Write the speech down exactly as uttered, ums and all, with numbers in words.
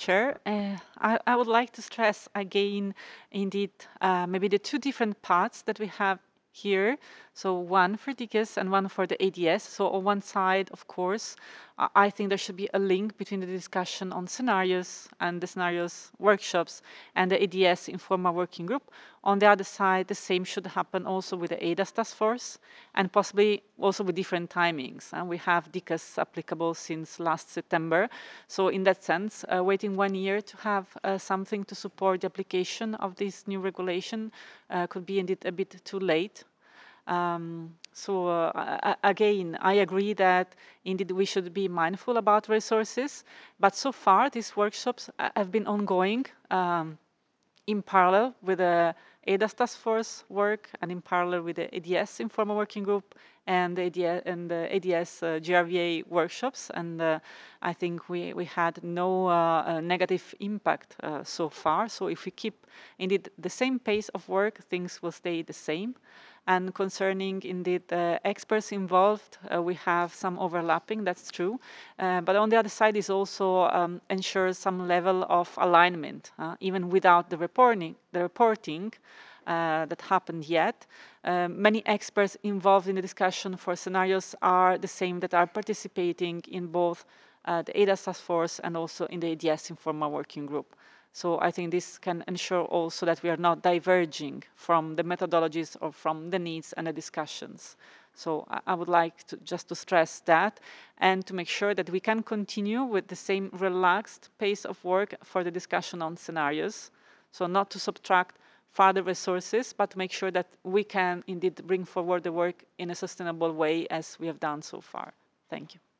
Chair. Uh, I, I would like to stress again, indeed, uh, maybe the two different paths that we have here. So one for D I C A S and one for the A D S. So on one side, of course, I I think there should be a link between the discussion on scenarios and the scenarios workshops and the A D S informal working group. On the other side, the same should happen also with the A D A S task force and possibly also with different timings. And we have D I C A S applicable since last September. So in that sense, uh, waiting one year to have uh, something to support the application of this new regulation uh, could be indeed a bit too late. Um, so uh, again, I agree that indeed we should be mindful about resources, but so far these workshops uh, have been ongoing um, in parallel with the A D A S task force work and in parallel with the A D S informal working group and the A D S, and the A D S uh, G R V A workshops. And uh, I think we, we had no uh, uh, negative impact uh, so far. So if we keep indeed the same pace of work, things will stay the same. And concerning indeed the experts involved, uh, we have some overlapping, that's true. Uh, but on the other side is also um, ensure some level of alignment, uh, even without the reporting, the reporting uh, that happened yet. Um, many experts involved in the discussion for scenarios are the same that are participating in both uh, the A D A S task force and also in the A D S informal working group. So I think this can ensure also that we are not diverging from the methodologies or from the needs and the discussions. So I would like to just to stress that and to make sure that we can continue with the same relaxed pace of work for the discussion on scenarios. So not to subtract further resources, but to make sure that we can indeed bring forward the work in a sustainable way as we have done so far. Thank you.